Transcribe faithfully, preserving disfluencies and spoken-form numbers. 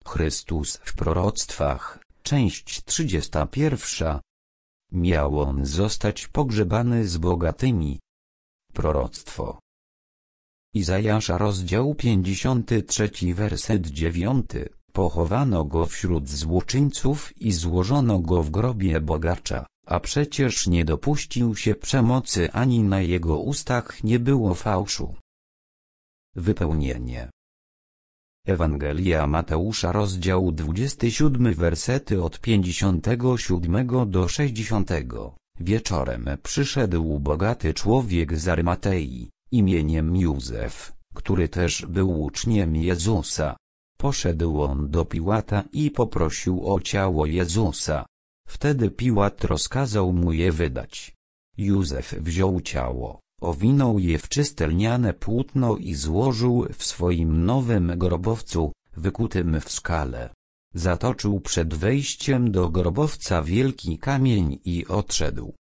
Chrystus w proroctwach, część trzydziesta pierwsza. Miał on zostać pogrzebany z bogatymi. Proroctwo Izajasza, rozdział pięćdziesiąty trzeci, werset dziewiąty. Pochowano go wśród złoczyńców i złożono go w grobie bogacza, a przecież nie dopuścił się przemocy, ani na jego ustach nie było fałszu. Wypełnienie Ewangelia Mateusza, rozdział dwudziesty siódmy, wersety od pięćdziesiątego siódmego do sześćdziesiątego. Wieczorem przyszedł bogaty człowiek z Arymatei, imieniem Józef, który też był uczniem Jezusa. Poszedł on do Piłata i poprosił o ciało Jezusa. Wtedy Piłat rozkazał mu je wydać. Józef wziął ciało, owinął je w czyste lniane płótno i złożył w swoim nowym grobowcu, wykutym w skale. Zatoczył przed wejściem do grobowca wielki kamień i odszedł.